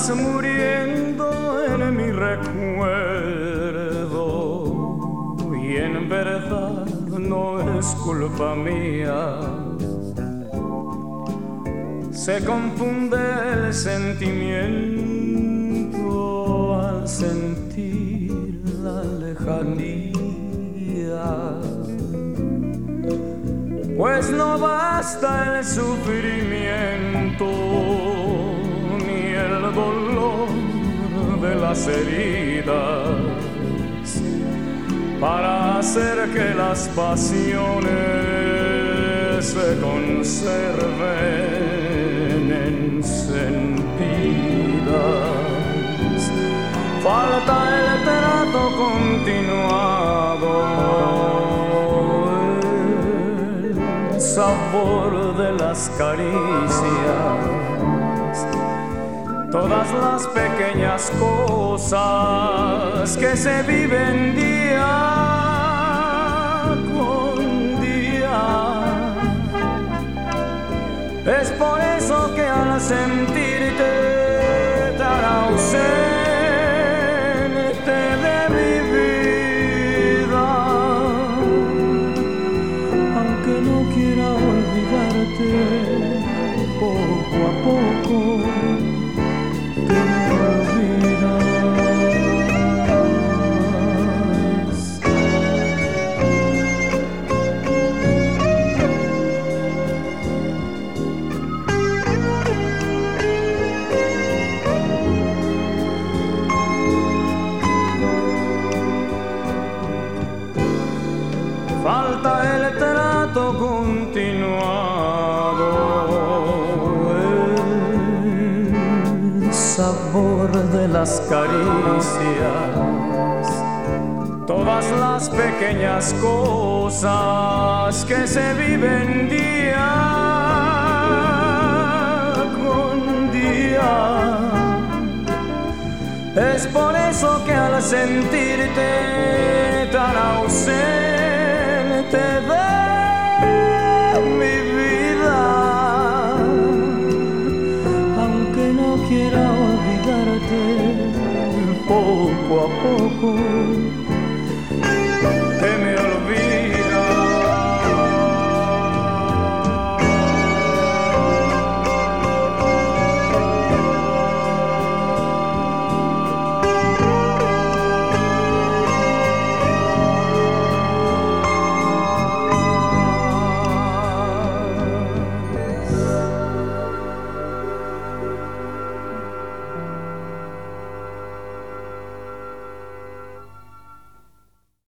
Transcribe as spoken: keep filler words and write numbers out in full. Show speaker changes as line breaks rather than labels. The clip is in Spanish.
vas muriendo en mi recuerdo y en verdad no es culpa mía. Se confunde el sentimiento al sentir la lejanía, pues no basta el sufrimiento ni el dolor de las heridas para hacer que las pasiones se conserven encendidas. Falta el trato continuado, el sabor de las caricias, todas las pequeñas cosas que se viven día con día. Es por eso que al sentirte tan ausente de mi vida, aunque no quiera olvidarte, poco a poco te olvidas. Falta el trato continuado, el sabor de las caricias, todas las pequeñas cosas que se viven día con día. Es por eso que al sentirte tan ausente de mi vida, aunque no quiera olvidarte, poco a poco